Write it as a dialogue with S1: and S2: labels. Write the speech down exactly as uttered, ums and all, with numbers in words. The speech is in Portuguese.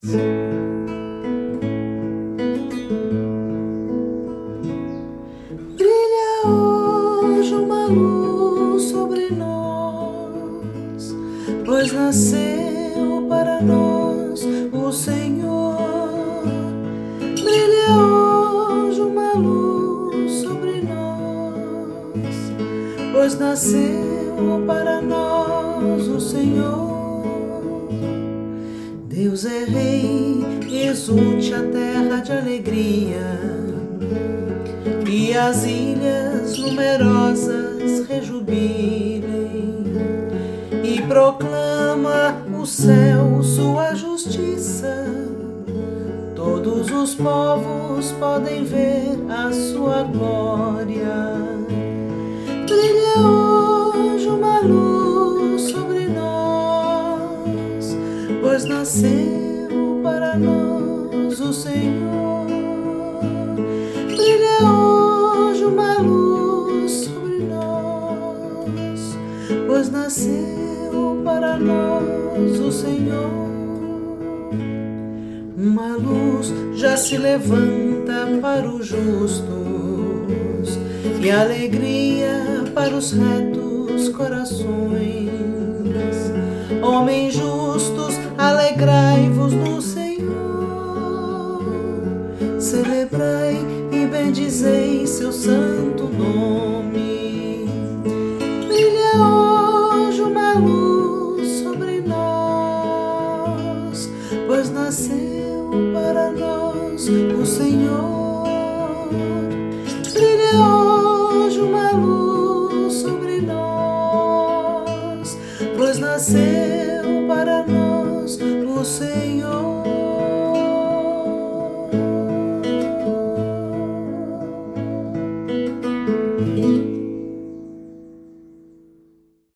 S1: Brilha hoje uma luz sobre nós, pois nasceu para nós o Senhor. Brilha hoje uma luz sobre nós, pois nasceu para nós o Senhor. Deus é Rei, exulte a terra de alegria, e as ilhas numerosas rejubilem, e proclama o céu sua justiça. Todos os povos podem ver a sua glória. Brilha hoje uma luz sobre nós, pois nasceu para nós o Senhor. Brilha hoje uma luz sobre nós, pois nasceu para nós o Senhor. Uma luz já se levanta para os justos, e alegria para os retos corações. Homens justos, alegrai-vos no Senhor, celebrai e bendizei seu santo nome. Brilha hoje uma luz sobre nós, pois nasceu para nós o Senhor. Brilha hoje uma luz sobre nós, pois nasceu